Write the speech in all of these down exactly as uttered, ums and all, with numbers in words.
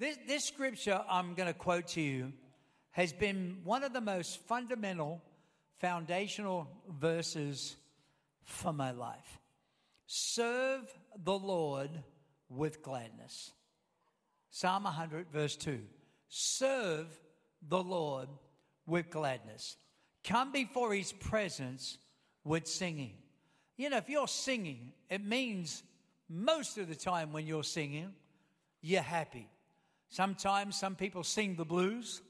This, this scripture I'm going to quote to you has been one of the most fundamental, foundational verses for my life. Serve the Lord with gladness. Psalm one hundred, verse two. Serve the Lord with gladness. Come before his presence with singing. You know, if you're singing, it means most of the time when you're singing, you're happy. Sometimes some people sing the blues.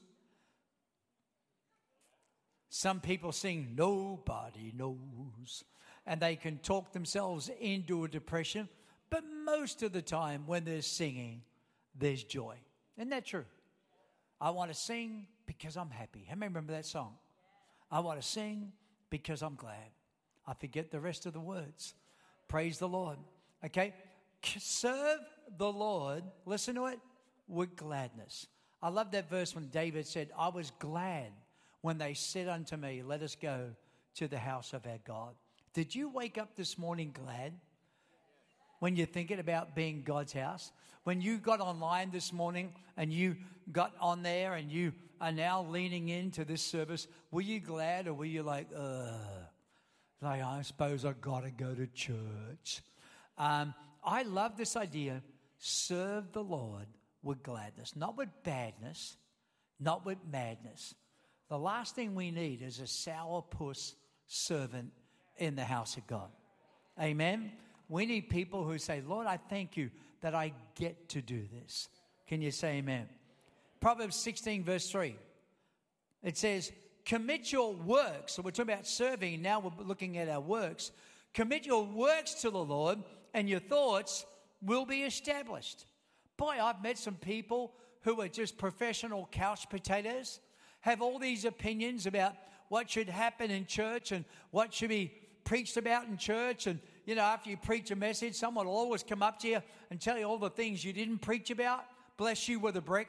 Some people sing Nobody Knows. And they can talk themselves into a depression. But most of the time when they're singing, there's joy. Isn't that true? I want to sing because I'm happy. How many remember that song? I want to sing because I'm glad. I forget the rest of the words. Praise the Lord. Okay? Serve the Lord, listen to it, with gladness. I love that verse when David said, I was glad when they said unto me, let us go to the house of our God. Did you wake up this morning glad when you're thinking about being God's house? When you got online this morning and you got on there and you are now leaning into this service, were you glad or were you like, ugh, like I suppose I got to go to church? Um, I love this idea, serve the Lord with gladness, not with badness, not with madness. The last thing we need is a sourpuss servant in the house of God. Amen? We need people who say, Lord, I thank you that I get to do this. Can you say amen? Proverbs sixteen, verse three. It says, commit your works. So we're talking about serving. Now we're looking at our works. Commit your works to the Lord, and your thoughts will be established. Boy, I've met some people who are just professional couch potatoes, have all these opinions about what should happen in church and what should be preached about in church. And, you know, after you preach a message, someone will always come up to you and tell you all the things you didn't preach about. Bless you with a brick.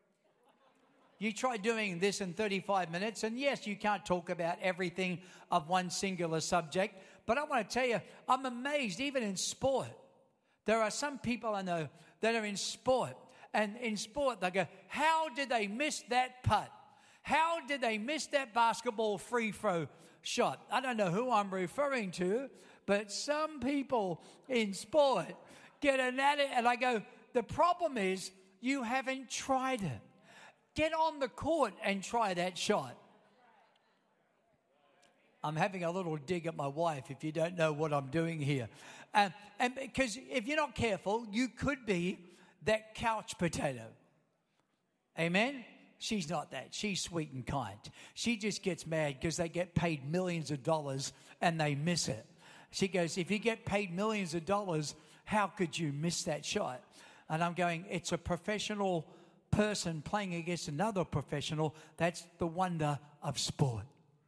You try doing this in thirty-five minutes, and yes, you can't talk about everything of one singular subject, but I want to tell you, I'm amazed, even in sport. There are some people I know that are in sport, and in sport they go, how did they miss that putt? How did they miss that basketball free throw shot? I don't know who I'm referring to, but some people in sport get an at it, and I go, the problem is you haven't tried it. Get on the court and try that shot. I'm having a little dig at my wife if you don't know what I'm doing here. Um, and because if you're not careful, you could be that couch potato. Amen? She's not that. She's sweet and kind. She just gets mad because they get paid millions of dollars and they miss it. She goes, if you get paid millions of dollars, how could you miss that shot? And I'm going, it's a professional person playing against another professional. That's the wonder of sport.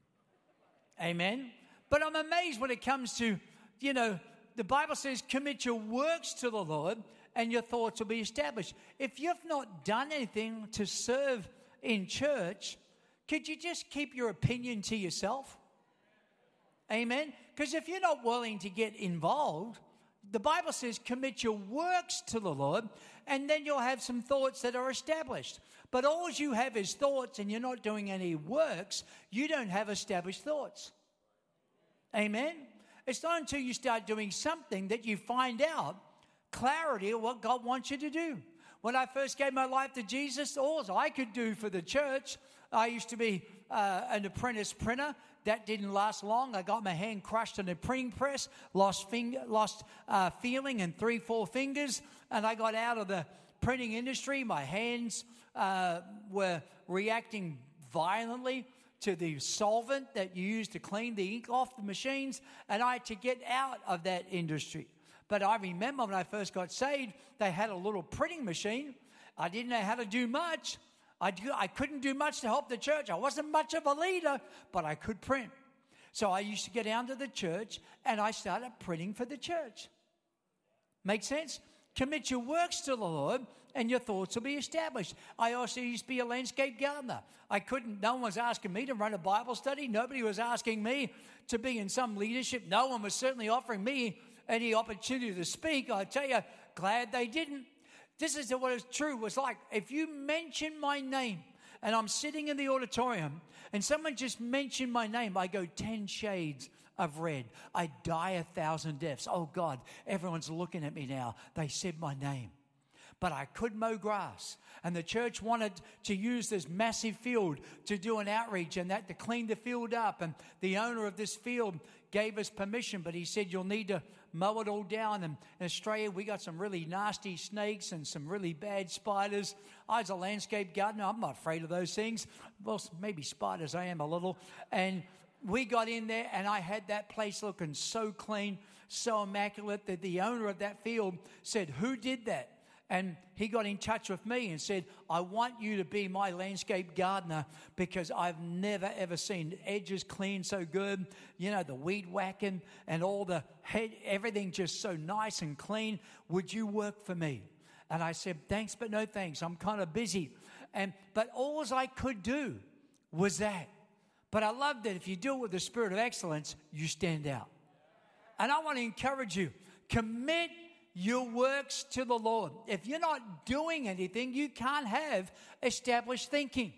Amen? But I'm amazed when it comes to, you know, the Bible says, commit your works to the Lord and your thoughts will be established. If you've not done anything to serve in church, could you just keep your opinion to yourself? Amen? Because if you're not willing to get involved, the Bible says commit your works to the Lord and then you'll have some thoughts that are established. But all you have is thoughts and you're not doing any works, you don't have established thoughts. Amen? It's not until you start doing something that you find out clarity of what God wants you to do. When I first gave my life to Jesus, all I could do for the church, I used to be uh, an apprentice printer. That didn't last long. I got my hand crushed in a printing press, lost finger, lost uh, feeling in three, four fingers, and I got out of the printing industry. My hands uh, were reacting violently to the solvent that you use to clean the ink off the machines, and I had to get out of that industry. But I remember when I first got saved, they had a little printing machine. I didn't know how to do much. I, do, I couldn't do much to help the church. I wasn't much of a leader, but I could print. So I used to get down to the church, and I started printing for the church. Make sense? Commit your works to the Lord, and your thoughts will be established. I also used to be a landscape gardener. I couldn't, no one was asking me to run a Bible study. Nobody was asking me to be in some leadership. No one was certainly offering me any opportunity to speak. I tell you, glad they didn't. This is what it's true. It was like, if you mention my name, and I'm sitting in the auditorium, and someone just mentioned my name, I go ten shades of red. I die a thousand deaths. Oh, God, everyone's looking at me now. They said my name. But I could mow grass. And the church wanted to use this massive field to do an outreach and that to clean the field up. And the owner of this field gave us permission, but he said, you'll need to mow it all down. And in Australia, we got some really nasty snakes and some really bad spiders. I was a landscape gardener. I'm not afraid of those things. Well, maybe spiders, I am a little. And we got in there, and I had that place looking so clean, so immaculate, that the owner of that field said, who did that? And he got in touch with me and said, I want you to be my landscape gardener because I've never, ever seen edges clean so good. You know, the weed whacking and all the head, everything just so nice and clean. Would you work for me? And I said, thanks, but no thanks. I'm kind of busy. And But all I could do was that. But I love that if you do it with the spirit of excellence, you stand out. And I want to encourage you, commit your works to the Lord. If you're not doing anything, you can't have established thinking.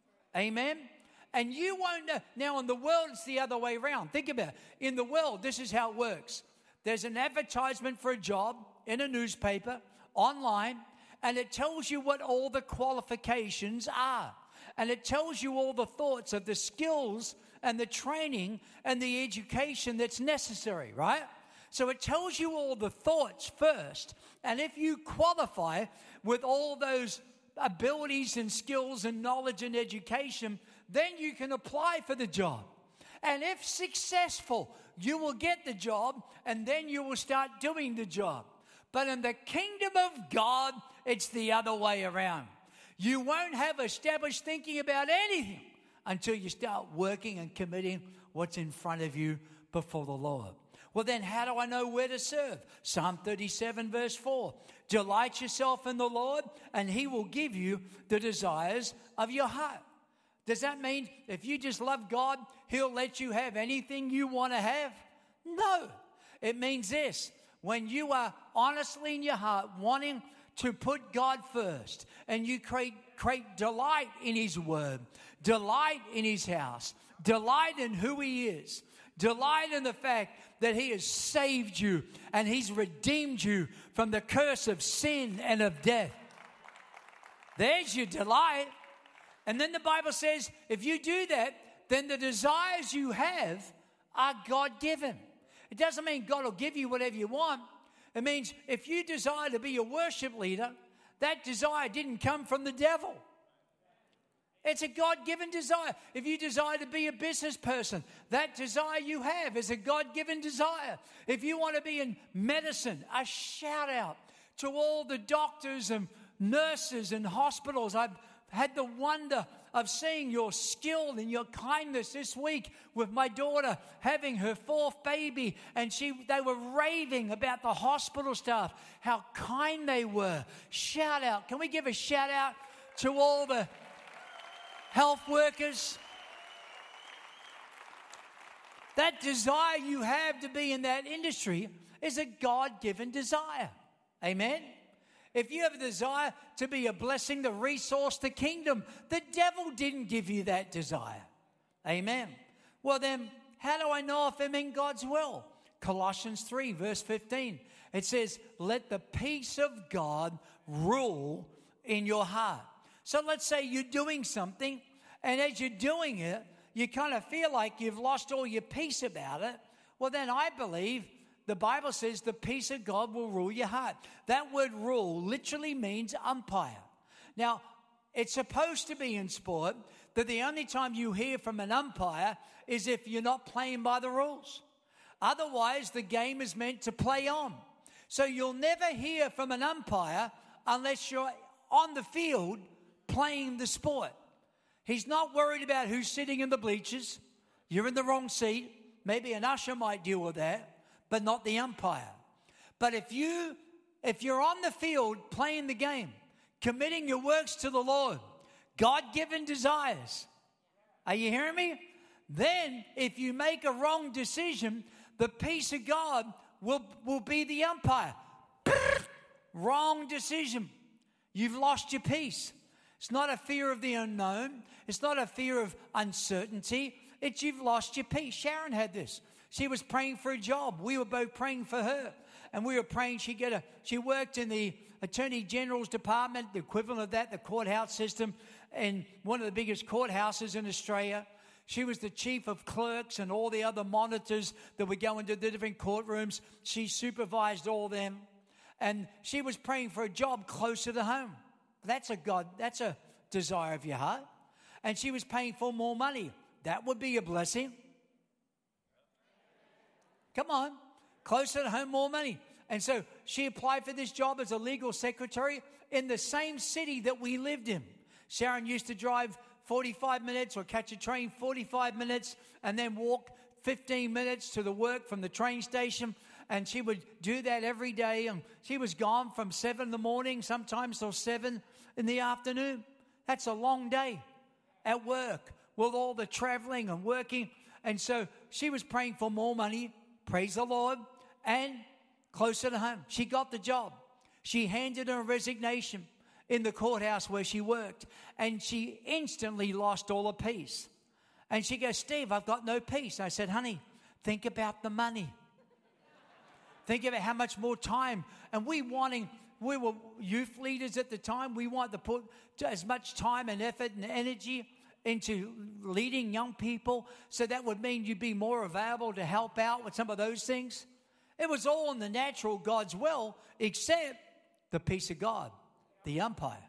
Amen? And you won't know. Now, in the world, it's the other way around. Think about it. In the world, this is how it works. There's an advertisement for a job in a newspaper, online, and it tells you what all the qualifications are. And it tells you all the thoughts of the skills and the training and the education that's necessary, right? So it tells you all the thoughts first. And if you qualify with all those abilities and skills and knowledge and education, then you can apply for the job. And if successful, you will get the job, and then you will start doing the job. But in the kingdom of God, it's the other way around. You won't have established thinking about anything until you start working and committing what's in front of you before the Lord. Well, then how do I know where to serve? Psalm thirty-seven, verse four. Delight yourself in the Lord, and he will give you the desires of your heart. Does that mean if you just love God, he'll let you have anything you want to have? No. It means this. When you are honestly in your heart wanting to put God first, and you create, create delight in his word, delight in his house, delight in who he is, delight in the fact that he has saved you and he's redeemed you from the curse of sin and of death. There's your delight. And then the Bible says, if you do that, then the desires you have are God-given. It doesn't mean God will give you whatever you want. It means if you desire to be a worship leader, that desire didn't come from the devil. It's a God-given desire. If you desire to be a business person, that desire you have is a God-given desire. If you want to be in medicine, a shout out to all the doctors and nurses and hospitals. I've had the wonder of seeing your skill and your kindness this week with my daughter having her fourth baby, and she they were raving about the hospital staff, how kind they were. Shout out. Can we give a shout out to all the health workers? That desire you have to be in that industry is a God-given desire. Amen? If you have a desire to be a blessing, to resource the kingdom, the devil didn't give you that desire. Amen? Well then, how do I know if I'm in God's will? Colossians three, verse fifteen. It says, let the peace of God rule in your heart. So let's say you're doing something, and as you're doing it, you kind of feel like you've lost all your peace about it. Well, then I believe the Bible says the peace of God will rule your heart. That word rule literally means umpire. Now, it's supposed to be in sport that the only time you hear from an umpire is if you're not playing by the rules. Otherwise, the game is meant to play on. So you'll never hear from an umpire unless you're on the field playing the sport. He's not worried about who's sitting in the bleachers. You're in the wrong seat. Maybe an usher might deal with that, but not the umpire. But if you, if you're on the field playing the game, committing your works to the Lord, God-given desires, are you hearing me? Then if you make a wrong decision, the peace of God will, will be the umpire. Wrong decision. You've lost your peace. It's not a fear of the unknown. It's not a fear of uncertainty. It's you've lost your peace. Sharon had this. She was praying for a job. We were both praying for her. And we were praying she'd get a, she worked in the Attorney General's department, the equivalent of that, the courthouse system, in one of the biggest courthouses in Australia. She was the chief of clerks and all the other monitors that would go into the different courtrooms. She supervised all them. And she was praying for a job closer to home. That's a God, that's a desire of your heart. And she was paying for more money. That would be a blessing. Come on. Closer to home, more money. And so she applied for this job as a legal secretary in the same city that we lived in. Sharon used to drive forty-five minutes or catch a train forty-five minutes and then walk fifteen minutes to the work from the train station. And she would do that every day. And she was gone from seven in the morning, sometimes till seven in the afternoon. That's a long day at work with all the traveling and working. And so she was praying for more money, praise the Lord, and closer to home. She got the job. She handed her resignation in the courthouse where she worked. And she instantly lost all her peace. And she goes, Steve, I've got no peace. I said, honey, think about the money. Think about how much more time. And we wanting, we were youth leaders at the time. We wanted to put as much time and effort and energy into leading young people. So that would mean you'd be more available to help out with some of those things. It was all in the natural, God's will, except the peace of God, the umpire.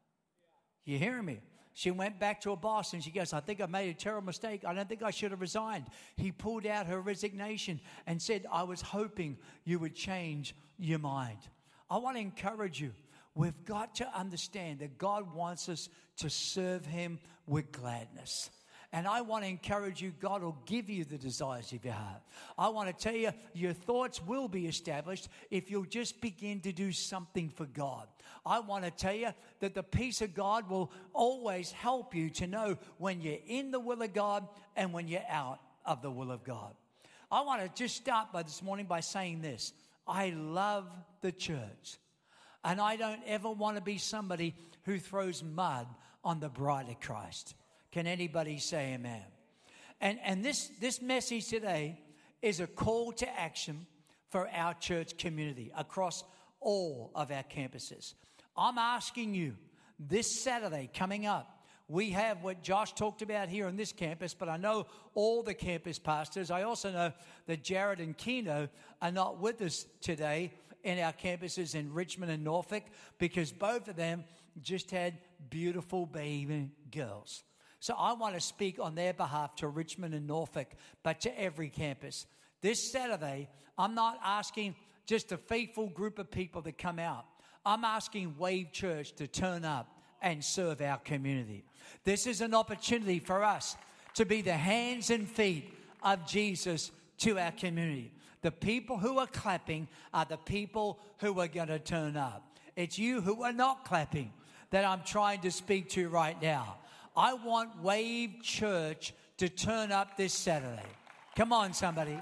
You hearing me? She went back to her boss and she goes, I think I made a terrible mistake. I don't think I should have resigned. He pulled out her resignation and said, I was hoping you would change your mind. I want to encourage you. We've got to understand that God wants us to serve him with gladness. And I want to encourage you, God will give you the desires of your heart. I want to tell you, your thoughts will be established if you'll just begin to do something for God. I want to tell you that the peace of God will always help you to know when you're in the will of God and when you're out of the will of God. I want to just start by this morning by saying this. I love the church. And I don't ever want to be somebody who throws mud on the bride of Christ. Can anybody say amen? And and this, this message today is a call to action for our church community across all of our campuses. I'm asking you, this Saturday coming up, we have what Josh talked about here on this campus, but I know all the campus pastors. I also know that Jared and Keno are not with us today in our campuses in Richmond and Norfolk because both of them just had beautiful baby girls. So I want to speak on their behalf to Richmond and Norfolk, but to every campus. This Saturday, I'm not asking just a faithful group of people to come out. I'm asking Wave Church to turn up and serve our community. This is an opportunity for us to be the hands and feet of Jesus to our community. The people who are clapping are the people who are going to turn up. It's you who are not clapping that I'm trying to speak to right now. I want Wave Church to turn up this Saturday. Come on, somebody.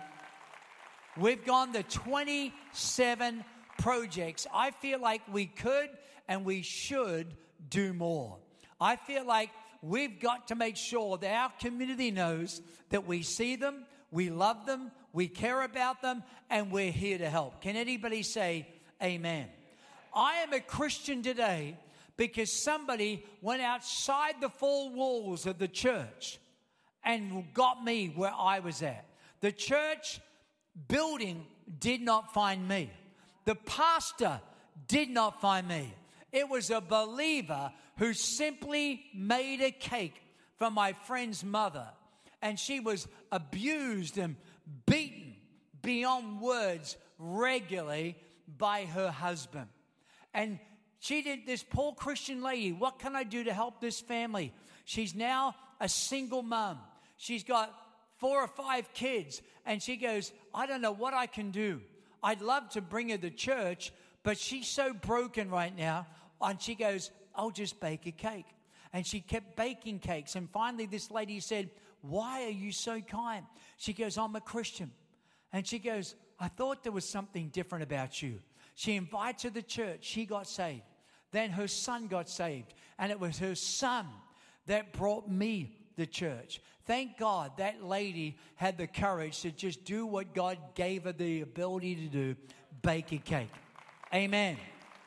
We've gone to twenty-seven projects. I feel like we could and we should do more. I feel like we've got to make sure that our community knows that we see them, we love them, we care about them, and we're here to help. Can anybody say amen? I am a Christian today because somebody went outside the four walls of the church and got me where I was at. The church building did not find me. The pastor did not find me. It was a believer who simply made a cake for my friend's mother. And she was abused and beaten beyond words regularly by her husband. And she did, this poor Christian lady, what can I do to help this family? She's now a single mom. She's got four or five kids. And she goes, I don't know what I can do. I'd love to bring her to church, but she's so broken right now. And she goes, I'll just bake a cake. And she kept baking cakes. And finally this lady said, why are you so kind? She goes, I'm a Christian. And she goes, I thought there was something different about you. She invites her to church. She got saved. Then her son got saved. And it was her son that brought me the church. Thank God that lady had the courage to just do what God gave her the ability to do, bake a cake. Amen.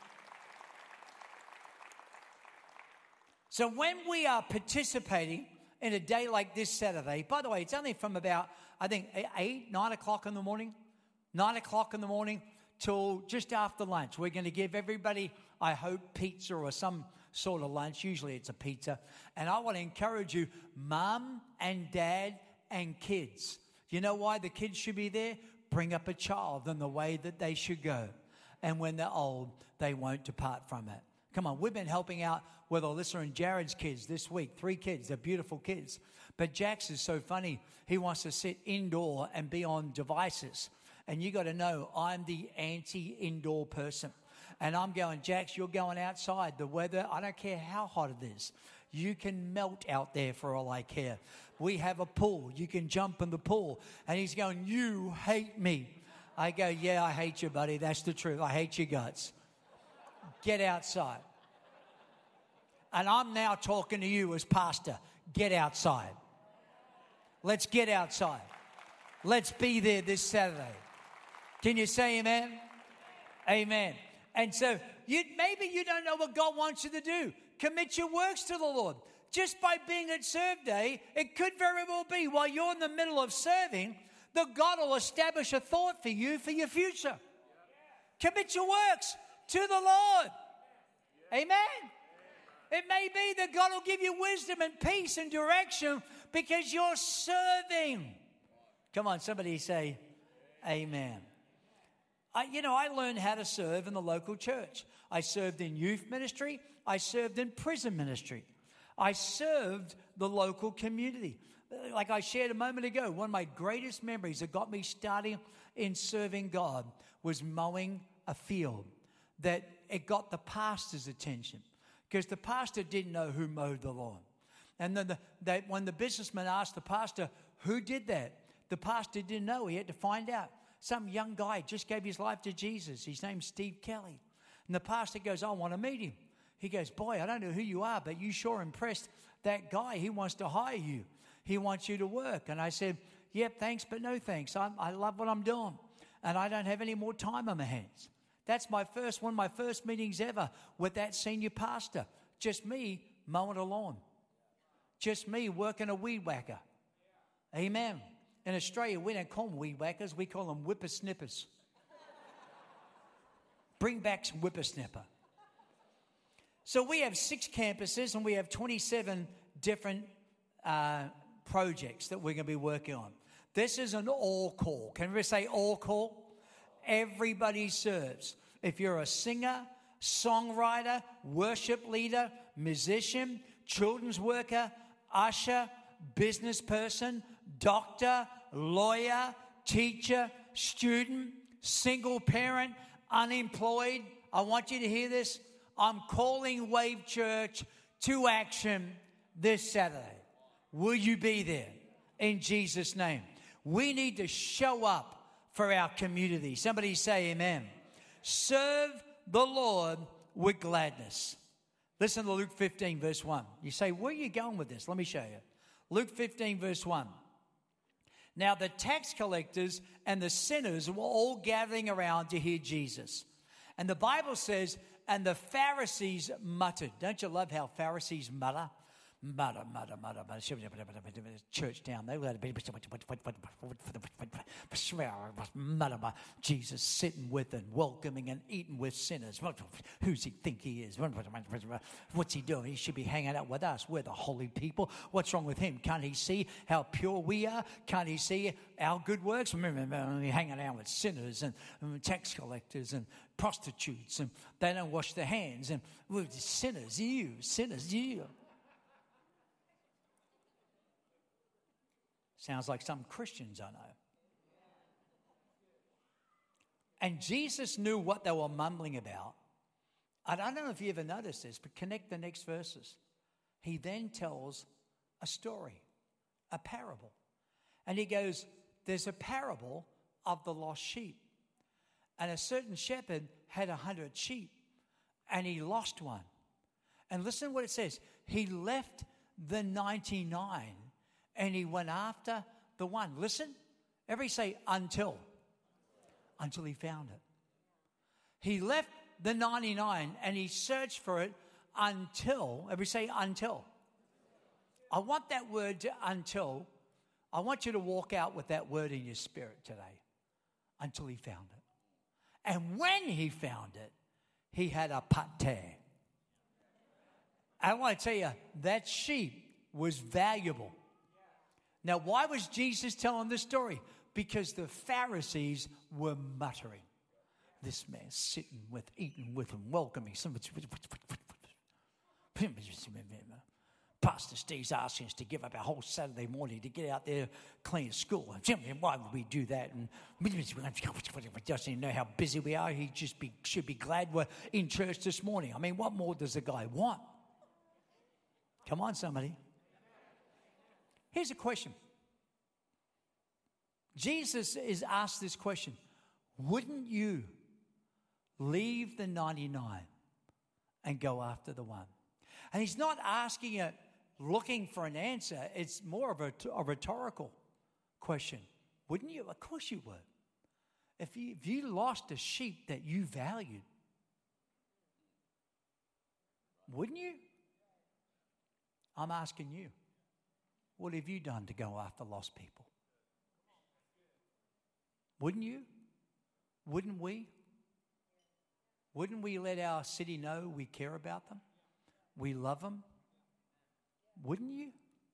So when we are participating in a day like this Saturday, by the way, it's only from about, I think, eight, nine o'clock in the morning, nine o'clock in the morning till just after lunch. We're going to give everybody, I hope, pizza or some sort of lunch. Usually it's a pizza. And I want to encourage you, mom and dad and kids. You know why the kids should be there? Bring up a child in the way that they should go. And when they're old, they won't depart from it. Come on, we've been helping out with Alyssa and Jared's kids this week. Three kids, they're beautiful kids. But Jax is so funny. He wants to sit indoor and be on devices. And you got to know, I'm the anti-indoor person. And I'm going, Jax, you're going outside. The weather, I don't care how hot it is. You can melt out there for all I care. We have a pool. You can jump in the pool. And he's going, you hate me. I go, yeah, I hate you, buddy. That's the truth. I hate your guts. Get outside. And I'm now talking to you as pastor. Get outside. Let's get outside. Let's be there this Saturday. Can you say amen? Amen. And so you, maybe you don't know what God wants you to do. Commit your works to the Lord. Just by being at Serve Day, it could very well be while you're in the middle of serving, that God will establish a thought for you for your future. Commit your works to the Lord. Amen. It may be that God will give you wisdom and peace and direction because you're serving. Come on, somebody say amen. I, you know, I learned how to serve in the local church. I served in youth ministry. I served in prison ministry. I served the local community. Like I shared a moment ago, one of my greatest memories that got me starting in serving God was mowing a field. That it got the pastor's attention because the pastor didn't know who mowed the lawn. And then the, they, when the businessman asked the pastor, who did that? The pastor didn't know. He had to find out. Some young guy just gave his life to Jesus. His name's Steve Kelly. And the pastor goes, I want to meet him. He goes, boy, I don't know who you are, but you sure impressed that guy. He wants to hire you. He wants you to work. And I said, yep, thanks, but no thanks. I'm, I love what I'm doing. And I don't have any more time on my hands. That's my first, one of my first meetings ever with that senior pastor. Just me mowing a lawn. Just me working a weed whacker. Amen. In Australia, we don't call them weed whackers. We call them whippersnippers. Bring back some whippersnipper. So we have six campuses and we have twenty-seven different uh, projects that we're going to be working on. This is an all call. Can we say all call? Everybody serves. If you're a singer, songwriter, worship leader, musician, children's worker, usher, business person, doctor, lawyer, teacher, student, single parent, unemployed, I want you to hear this. I'm calling Wave Church to action this Saturday. Will you be there? In Jesus' name. We need to show up for our community. Somebody say amen. Serve the Lord with gladness. Listen to Luke fifteen, verse one. You say, where are you going with this? Let me show you. Luke fifteen, verse one. Now the tax collectors and the sinners were all gathering around to hear Jesus. And the Bible says, and the Pharisees muttered. Don't you love how Pharisees mutter? Mutter, mutter, mutter, mutter. Church down there. Mutter, Jesus sitting with and welcoming and eating with sinners. Who's he think he is? What's he doing? He should be hanging out with us. We're the holy people. What's wrong with him? Can't he see how pure we are? Can't he see our good works? Remember, hanging out with sinners and tax collectors and prostitutes, and they don't wash their hands. And we're sinners, you, sinners, you. Sounds like some Christians I know. And Jesus knew what they were mumbling about. And I don't know if you ever noticed this, but connect the next verses. He then tells a story, a parable. And he goes, there's a parable of the lost sheep. And a certain shepherd had a hundred sheep. and he lost one. And listen to what it says. He left the ninety-nine and he went after the one. Listen, everybody say until. Until he found it. He left the ninety-nine and he searched for it until, everybody say until. I want that word to, until. I want you to walk out with that word in your spirit today. Until he found it. And when he found it, he had a pate. I want to tell you, that sheep was valuable. Now, why was Jesus telling this story? Because the Pharisees were muttering. This man sitting with, eating with them, welcoming. Pastor Steve's asking us to give up our whole Saturday morning to get out there, clean school. Why would we do that? And doesn't know how busy we are. He just be, should be glad we're in church this morning. I mean, what more does the guy want? Come on, somebody. Here's a question. Jesus is asked this question. Wouldn't you leave the ninety-nine and go after the one? And he's not asking it looking for an answer. It's more of a, a rhetorical question. Wouldn't you? Of course you would. If you, if you lost a sheep that you valued, wouldn't you? I'm asking you, what have you done to go after lost people? Wouldn't you? Wouldn't we? Wouldn't we let our city know we care about them? We love them? Wouldn't you?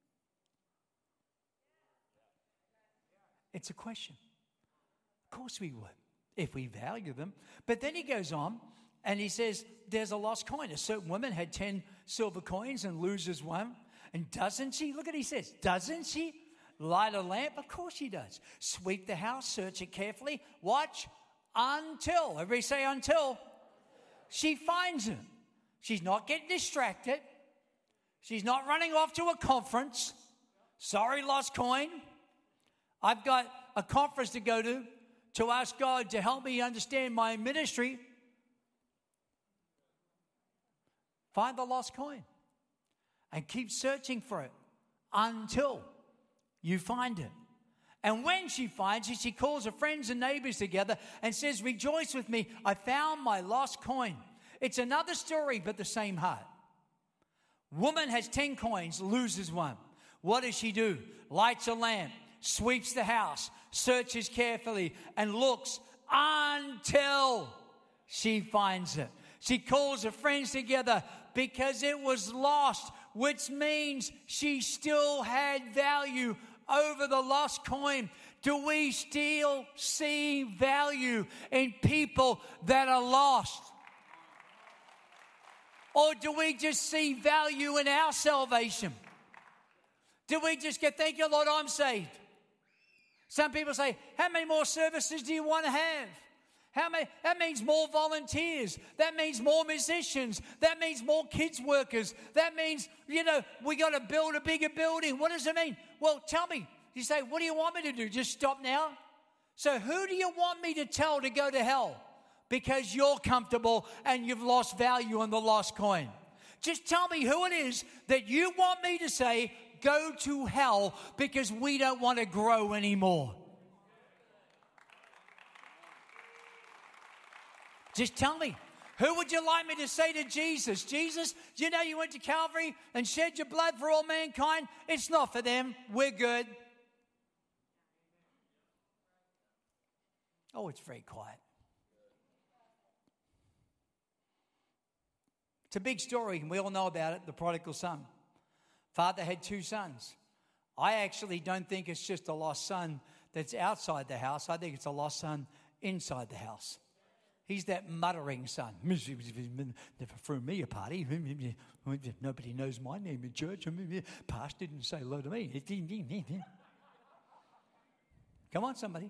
It's a question. Of course we would, if we value them. But then he goes on and he says, there's a lost coin. A certain woman had ten silver coins and loses one. And doesn't she? Look at what he says. Doesn't she light a lamp? Of course she does. Sweep the house, search it carefully. Watch until, everybody say until, she finds it. She's not getting distracted. She's not running off to a conference. Sorry, lost coin. I've got a conference to go to to ask God to help me understand my ministry. Find the lost coin and keep searching for it until you find it. And when she finds it, she calls her friends and neighbors together and says, rejoice with me, I found my lost coin. It's another story, but the same heart. Woman has ten coins, loses one. What does she do? Lights a lamp, sweeps the house, searches carefully, and looks until she finds it. She calls her friends together because it was lost, which means she still had value over the lost coin. Do we still see value in people that are lost? Or do we just see value in our salvation? Do we just get, thank you, Lord, I'm saved? Some people say, how many more services do you want to have? How many? That means more volunteers. That means more musicians. That means more kids workers. That means, you know, we got to build a bigger building. What does it mean? Well, tell me. You say, what do you want me to do? Just stop now? So who do you want me to tell to go to hell? Because you're comfortable and you've lost value on the lost coin. Just tell me who it is that you want me to say, go to hell because we don't want to grow anymore. Just tell me. Who would you like me to say to Jesus? Jesus, you know you went to Calvary and shed your blood for all mankind? It's not for them. We're good. Oh, it's very quiet. It's a big story, and we all know about it, the prodigal son. Father had two sons. I actually don't think it's just a lost son that's outside the house. I think it's a lost son inside the house. He's that muttering son. Never threw me a party. Nobody knows my name in church. Pastor didn't say hello to me. Come on, somebody.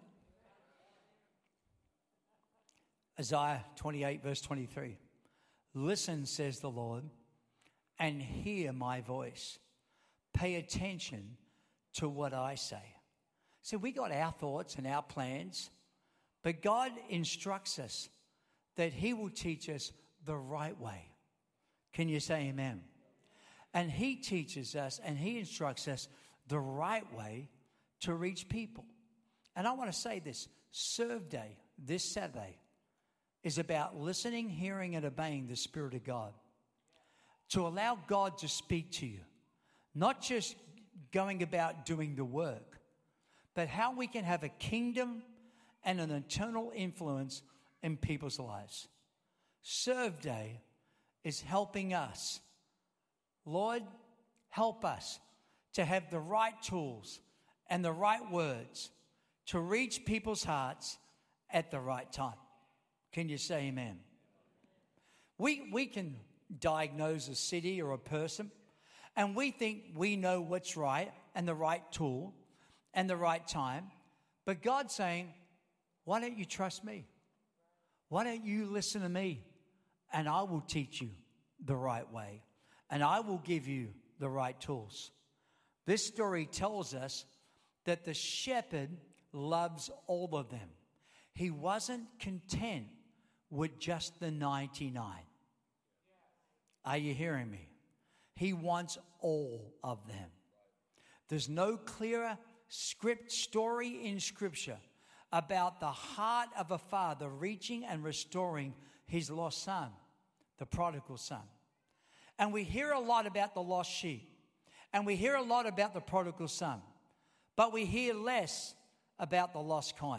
Isaiah twenty-eight, verse twenty-three. Listen, says the Lord, and hear my voice. Pay attention to what I say. See, we got our thoughts and our plans, but God instructs us that he will teach us the right way. Can you say amen? And he teaches us and he instructs us the right way to reach people. And I want to say this, Serve Day, this Saturday, is about listening, hearing, and obeying the Spirit of God. To allow God to speak to you. Not just going about doing the work, but how we can have a kingdom and an eternal influence in people's lives. Serve Day is helping us. Lord, help us to have the right tools and the right words to reach people's hearts at the right time. Can you say amen? We, we can diagnose a city or a person, and we think we know what's right and the right tool and the right time. But God's saying, why don't you trust me? Why don't you listen to me? And I will teach you the right way. And I will give you the right tools. This story tells us that the shepherd loves all of them. He wasn't content with just the ninety-nine. Are you hearing me? He wants all of them. There's no clearer script story in Scripture about the heart of a father reaching and restoring his lost son, the prodigal son. And we hear a lot about the lost sheep. And we hear a lot about the prodigal son. But we hear less about the lost coin.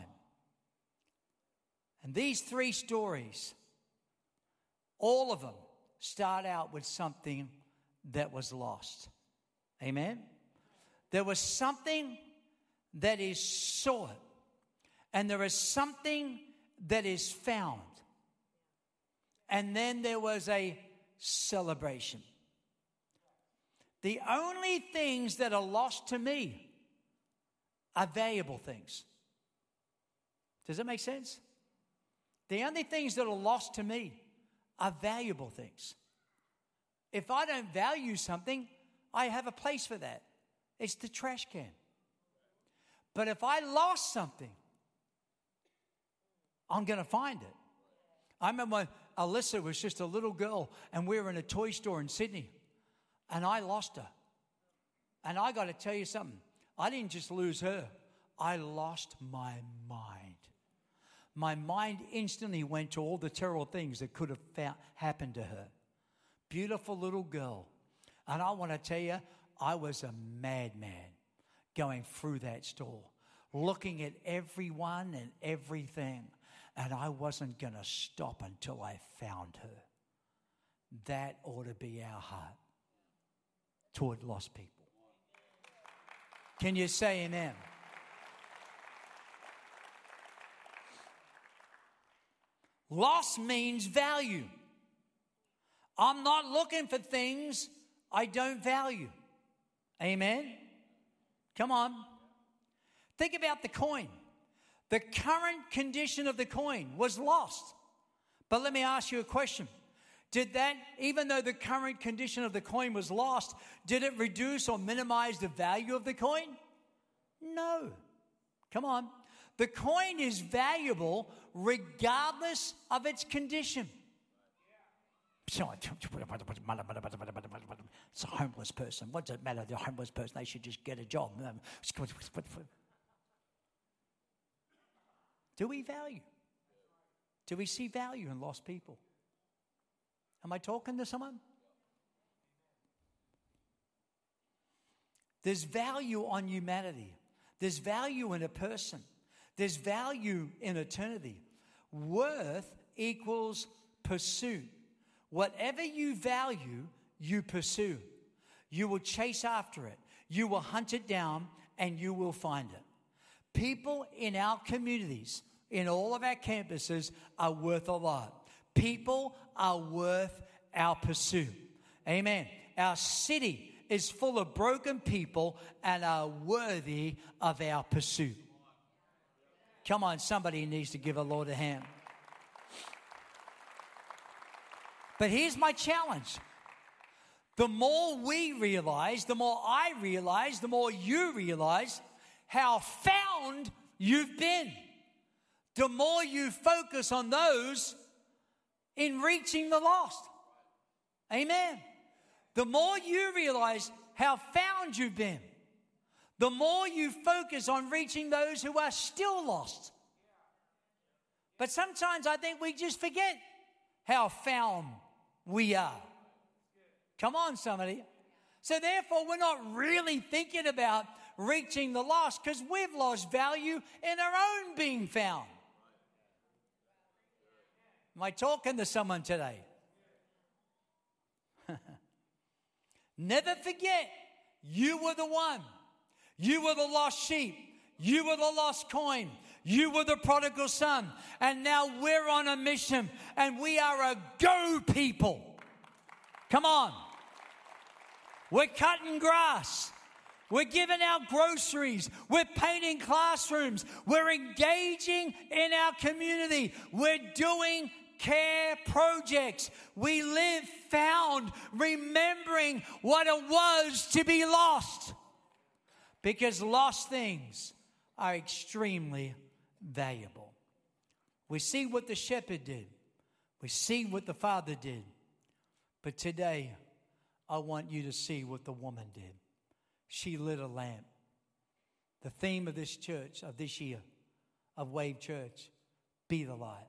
And these three stories, all of them, start out with something that was lost. Amen? There was something that is sought. And there is something that is found. And then there was a celebration. The only things that are lost to me are valuable things. Does that make sense? The only things that are lost to me are valuable things. If I don't value something, I have a place for that. It's the trash can. But if I lost something, I'm going to find it. I remember when Alyssa was just a little girl and we were in a toy store in Sydney and I lost her. And I got to tell you something. I didn't just lose her. I lost my mind. My mind instantly went to all the terrible things that could have found, happened to her. Beautiful little girl. And I want to tell you, I was a madman going through that store, looking at everyone and everything. And I wasn't going to stop until I found her. That ought to be our heart toward lost people. Can you say amen? Loss means value. I'm not looking for things I don't value. Amen? Come on. Think about the coin. The current condition of the coin was lost. But let me ask you a question. Did that, even though the current condition of the coin was lost, did it reduce or minimize the value of the coin? No. Come on. The coin is valuable regardless of its condition. It's a homeless person. What does it matter? The homeless person, they should just get a job. Do we value? Do we see value in lost people? Am I talking to someone? There's value on humanity. There's value in a person. There's value in eternity. Worth equals pursuit. Whatever you value, you pursue. You will chase after it. You will hunt it down and you will find it. People in our communities, in all of our campuses, are worth a lot. People are worth our pursuit. Amen. Our city is full of broken people and are worthy of our pursuit. Come on, somebody needs to give the Lord a hand. But here's my challenge. The more we realize, the more I realize, the more you realize how found you've been. The more you focus on those in reaching the lost. Amen. The more you realize how found you've been, the more you focus on reaching those who are still lost. But sometimes I think we just forget how found we are. Come on, somebody. So therefore, we're not really thinking about reaching the lost because we've lost value in our own being found. Am I talking to someone today? Never forget, you were the one. You were the lost sheep. You were the lost coin. You were the prodigal son. And now we're on a mission and we are a go people. Come on. We're cutting grass. We're giving out groceries. We're painting classrooms. We're engaging in our community. We're doing care projects. We live found, remembering what it was to be lost. Because lost things are extremely valuable. We see what the shepherd did. We see what the father did. But today, I want you to see what the woman did. She lit a lamp. The theme of this church, of this year, of Wave Church, be the light.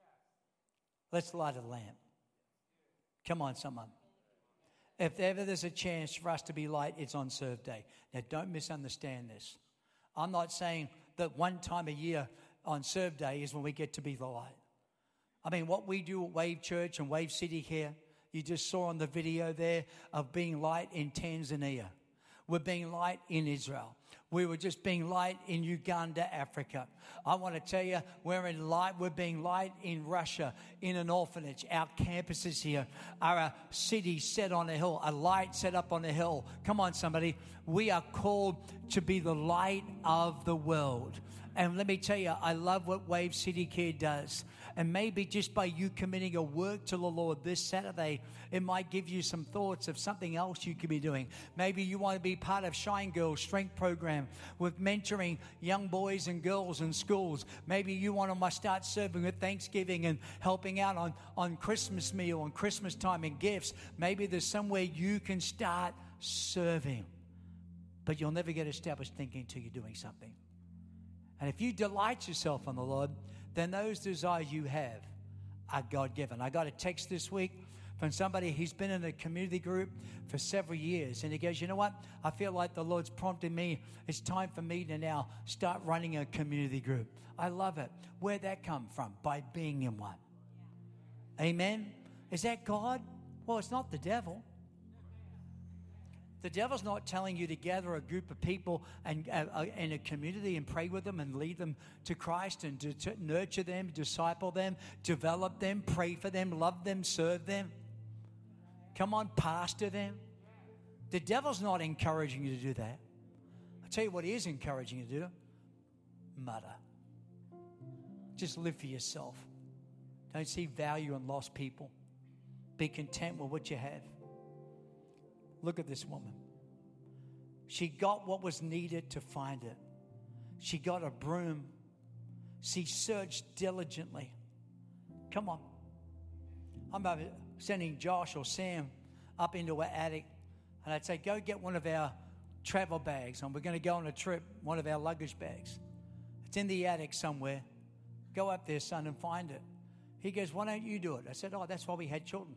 Let's light a lamp. Come on, someone. If ever there's a chance for us to be light, it's on Serve Day. Now, don't misunderstand this. I'm not saying that one time a year on Serve Day is when we get to be the light. I mean, what we do at Wave Church and Wave City here, you just saw on the video there of being light in Tanzania. We're being light in Israel. We were just being light in Uganda, Africa. I want to tell you, we're in light. We're being light in Russia, in an orphanage. Our campuses here are a city set on a hill, a light set up on a hill. Come on, somebody. We are called to be the light of the world. And let me tell you, I love what Wave City Care does. And maybe just by you committing a work to the Lord this Saturday, it might give you some thoughts of something else you could be doing. Maybe you want to be part of Shine Girls Strength Program with mentoring young boys and girls in schools. Maybe you want to start serving at Thanksgiving and helping out on, on Christmas meal, on Christmas time and gifts. Maybe there's somewhere you can start serving. But you'll never get established thinking until you're doing something. And if you delight yourself on the Lord, then those desires you have are God-given. I got a text this week from somebody who's been in a community group for several years. And he goes, you know what? I feel like the Lord's prompting me. It's time for me to now start running a community group. I love it. Where'd that come from? By being in one. Amen? Is that God? Well, it's not the devil. The devil's not telling you to gather a group of people and uh, in a community and pray with them and lead them to Christ and to, to nurture them, disciple them, develop them, pray for them, love them, serve them. Come on, pastor them. The devil's not encouraging you to do that. I'll tell you what he is encouraging you to do. Mutter. Just live for yourself. Don't see value in lost people. Be content with what you have. Look at this woman. She got what was needed to find it. She got a broom. She searched diligently. Come on. I'm sending Josh or Sam up into our attic, and I'd say, go get one of our travel bags, and we're going to go on a trip, one of our luggage bags. It's in the attic somewhere. Go up there, son, and find it. He goes, why don't you do it? I said, oh, that's why we had children.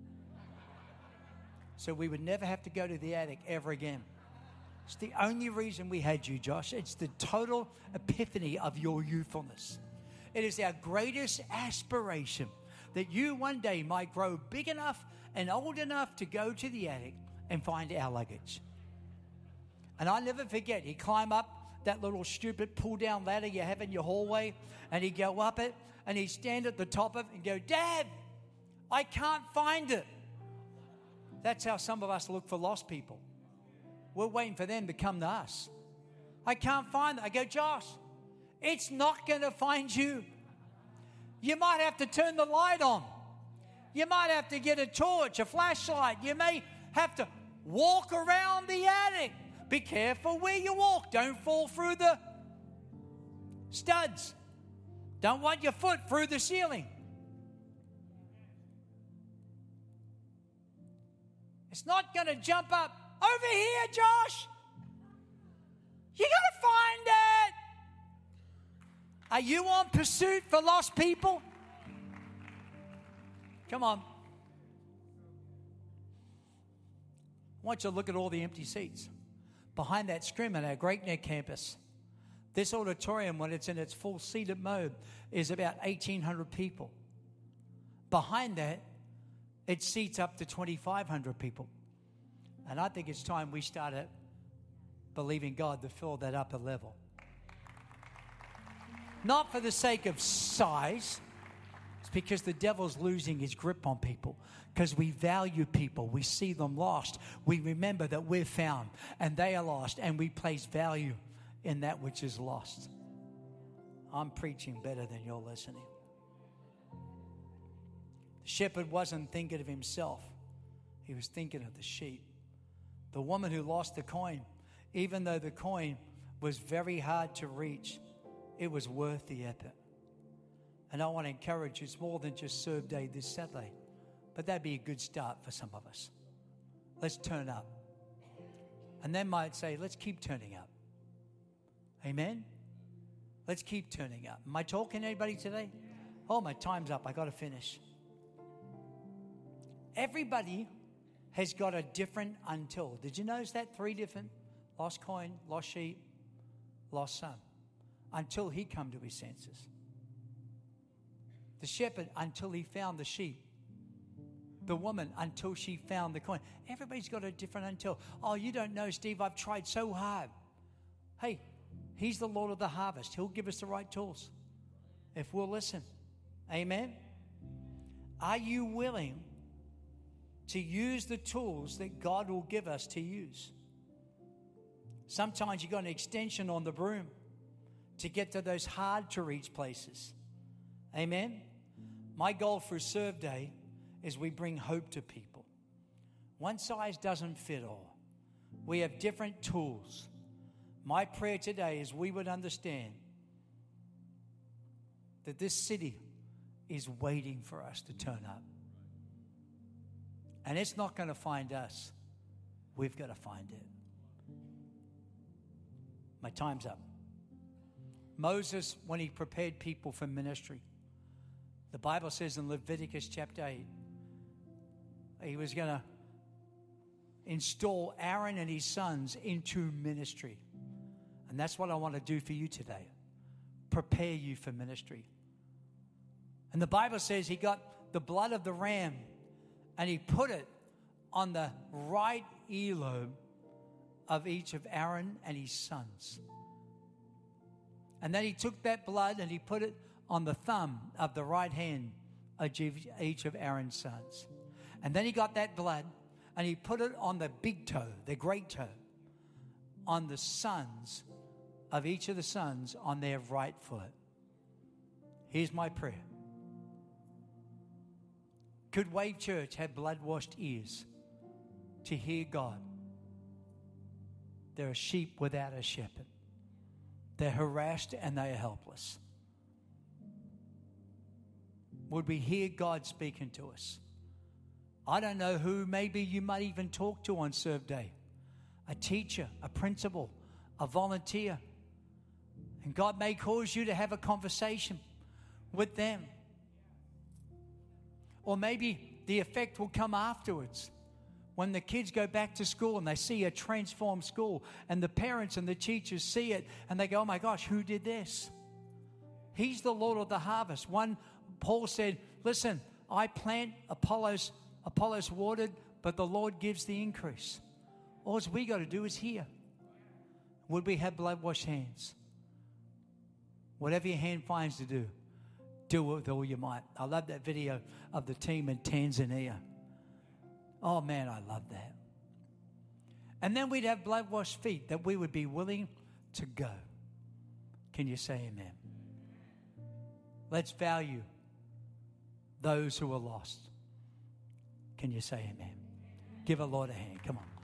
So we would never have to go to the attic ever again. It's the only reason we had you, Josh. It's the total epiphany of your youthfulness. It is our greatest aspiration that you one day might grow big enough and old enough to go to the attic and find our luggage. And I'll never forget, he'd climb up that little stupid pull-down ladder you have in your hallway, and he'd go up it, and he'd stand at the top of it and go, Dad, I can't find it. That's how some of us look for lost people. We're waiting for them to come to us. I can't find it. I go, Josh, it's not going to find you. You might have to turn the light on. You might have to get a torch, a flashlight. You may have to walk around the attic. Be careful where you walk. Don't fall through the studs. Don't want your foot through the ceiling. It's not going to jump up. Over here, Josh. You got to find it. Are you on pursuit for lost people? Come on. I want you to look at all the empty seats. Behind that scrim at our Great Neck campus, this auditorium, when it's in its full seated mode, is about eighteen hundred people. Behind that, it seats up to twenty-five hundred people. And I think it's time we started believing God to fill that upper level. Not for the sake of size. It's because the devil's losing his grip on people. Because we value people. We see them lost. We remember that we're found and they are lost. And we place value in that which is lost. I'm preaching better than you're listening. The shepherd wasn't thinking of himself. He was thinking of the sheep. The woman who lost the coin, even though the coin was very hard to reach, it was worth the effort. And I want to encourage you, it's more than just Serve Day this Saturday. But that'd be a good start for some of us. Let's turn up. And then might say, let's keep turning up. Amen? Let's keep turning up. Am I talking to anybody today? Oh, my time's up. I got to finish. Everybody has got a different until. Did you notice that? Three different. Lost coin, lost sheep, lost son. Until he come to his senses. The shepherd until he found the sheep. The woman until she found the coin. Everybody's got a different until. Oh, you don't know, Steve, I've tried so hard. Hey, he's the Lord of the harvest. He'll give us the right tools if we'll listen. Amen? Are you willing to use the tools that God will give us to use? Sometimes you've got an extension on the broom to get to those hard-to-reach places. Amen? My goal for Serve Day is we bring hope to people. One size doesn't fit all. We have different tools. My prayer today is we would understand that this city is waiting for us to turn up. And it's not going to find us. We've got to find it. My time's up. Moses, when he prepared people for ministry, the Bible says in Leviticus chapter eight, he was going to install Aaron and his sons into ministry. And that's what I want to do for you today. Prepare you for ministry. And the Bible says he got the blood of the ram and he put it on the right earlobe of each of Aaron and his sons. And then he took that blood and he put it on the thumb of the right hand of each of Aaron's sons. And then he got that blood and he put it on the big toe, the great toe, on the sons of each of the sons on their right foot. Here's my prayer. Could Wave Church have blood-washed ears to hear God? There are sheep without a shepherd. They're harassed and they are helpless. Would we hear God speaking to us? I don't know who maybe you might even talk to on Serve Day. A teacher, a principal, a volunteer. And God may cause you to have a conversation with them. Or maybe the effect will come afterwards. When the kids go back to school and they see a transformed school and the parents and the teachers see it and they go, oh my gosh, who did this? He's the Lord of the harvest. One, Paul said, listen, I plant, Apollos, Apollos watered, but the Lord gives the increase. All we got to do is hear. Would we have blood-washed hands? Whatever your hand finds to do, do it with all your might. I love that video of the team in Tanzania. Oh, man, I love that. And then we'd have blood-washed feet that we would be willing to go. Can you say amen? Let's value those who are lost. Can you say amen? Give a Lord a hand. Come on.